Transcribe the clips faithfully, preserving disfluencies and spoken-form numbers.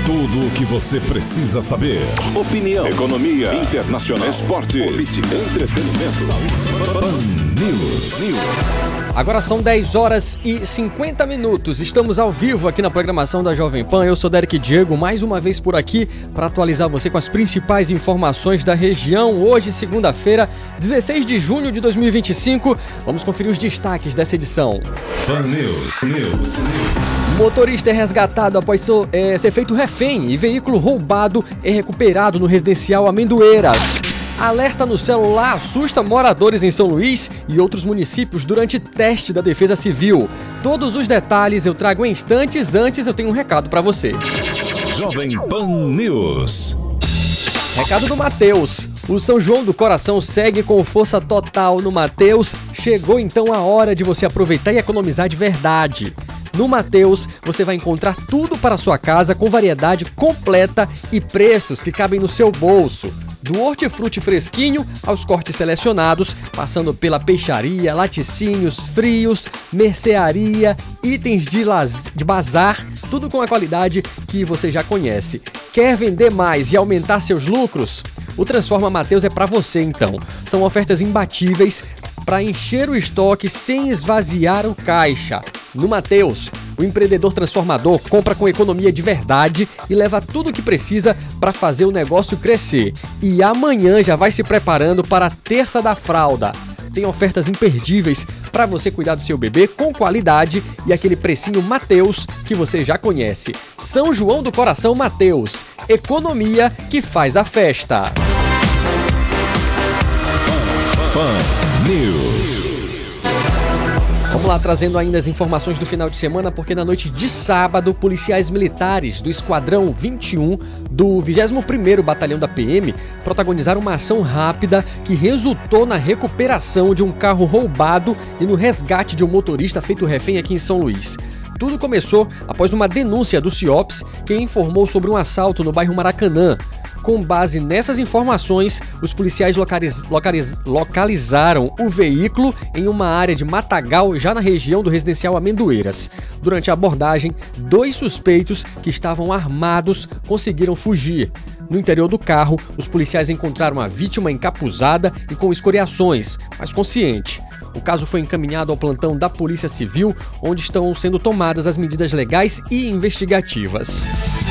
Tudo o que você precisa saber. Opinião, economia, internacional, esportes, política, entretenimento, saúde. Pan News. News. Agora são dez horas e cinquenta minutos. Estamos ao vivo aqui na programação da Jovem Pan. Eu sou Derek Diego, mais uma vez por aqui para atualizar você com as principais informações da região. Hoje, segunda-feira, dezesseis de junho de dois mil e vinte e cinco. Vamos conferir os destaques dessa edição. Pan News. News. Motorista é resgatado após ser, é, ser feito refém e veículo roubado é recuperado no residencial Amendoeiras. Alerta no celular assusta moradores em São Luís e outros municípios durante teste da Defesa Civil. Todos os detalhes eu trago em instantes. Antes eu tenho um recado para você. Jovem Pan News. Recado do Mateus. O São João do Coração segue com força total no Mateus. Chegou então a hora de você aproveitar e economizar de verdade. No Mateus, você vai encontrar tudo para a sua casa com variedade completa e preços que cabem no seu bolso. Do hortifruti fresquinho aos cortes selecionados, passando pela peixaria, laticínios, frios, mercearia, itens de, laz... de bazar, tudo com a qualidade que você já conhece. Quer vender mais e aumentar seus lucros? O Transforma Mateus é para você então. São ofertas imbatíveis para encher o estoque sem esvaziar o caixa. No Mateus, o empreendedor transformador compra com economia de verdade e leva tudo o que precisa para fazer o negócio crescer. E amanhã já vai se preparando para a Terça da Fralda. Tem ofertas imperdíveis para você cuidar do seu bebê com qualidade e aquele precinho Mateus que você já conhece. São João do Coração Mateus. Economia que faz a festa. Pan News. Vamos lá, trazendo ainda as informações do final de semana, porque na noite de sábado, policiais militares do Esquadrão vinte e um do vigésimo primeiro Batalhão da P M protagonizaram uma ação rápida que resultou na recuperação de um carro roubado e no resgate de um motorista feito refém aqui em São Luís. Tudo começou após uma denúncia do CIOPS, que informou sobre um assalto no bairro Maracanã. Com base nessas informações, os policiais localiz... Localiz... localizaram o veículo em uma área de matagal já na região do residencial Amendoeiras. Durante a abordagem, dois suspeitos que estavam armados conseguiram fugir. No interior do carro, os policiais encontraram a vítima encapuzada e com escoriações, mas consciente. O caso foi encaminhado ao plantão da Polícia Civil, onde estão sendo tomadas as medidas legais e investigativas.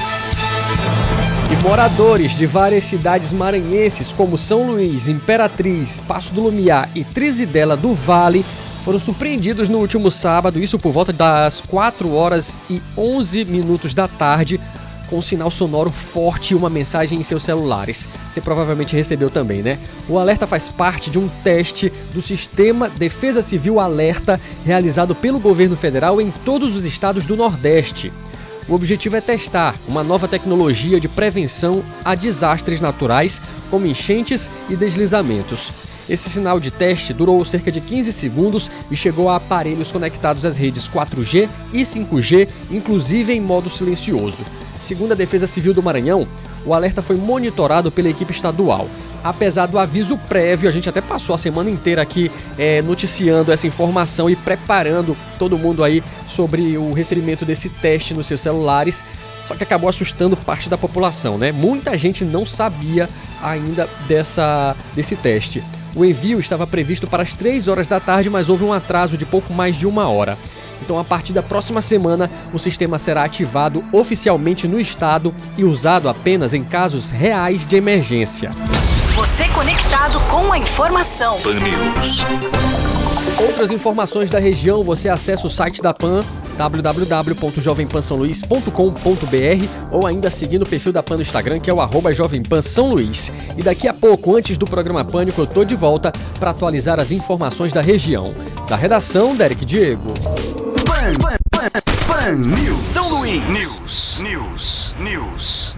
E moradores de várias cidades maranhenses, como São Luís, Imperatriz, Passo do Lumiar e Trizidela do Vale, foram surpreendidos no último sábado, isso por volta das quatro horas e onze minutos da tarde, com um sinal sonoro forte e uma mensagem em seus celulares. Você provavelmente recebeu também, né? O alerta faz parte de um teste do Sistema Defesa Civil Alerta, realizado pelo governo federal em todos os estados do Nordeste. O objetivo é testar uma nova tecnologia de prevenção a desastres naturais, como enchentes e deslizamentos. Esse sinal de teste durou cerca de quinze segundos e chegou a aparelhos conectados às redes quatro G e cinco G, inclusive em modo silencioso. Segundo a Defesa Civil do Maranhão, o alerta foi monitorado pela equipe estadual. Apesar do aviso prévio, a gente até passou a semana inteira aqui é, noticiando essa informação e preparando todo mundo aí sobre o recebimento desse teste nos seus celulares, só que acabou assustando parte da população, né? Muita gente não sabia ainda dessa, desse teste. O envio estava previsto para as três horas da tarde, mas houve um atraso de pouco mais de uma hora. Então, a partir da próxima semana, o sistema será ativado oficialmente no estado e usado apenas em casos reais de emergência. Você conectado com a informação. Pan News. Outras informações da região, você acessa o site da Pan, w w w ponto jovem pan são luís ponto com ponto b r, ou ainda seguindo o perfil da Pan no Instagram, que é o arroba Jovem Pan São Luís. E daqui a pouco, antes do programa Pânico, eu tô de volta para atualizar as informações da região. Da redação, Derek Diego. Pan, Pan, Pan, Pan News. São Luís. News. News. News.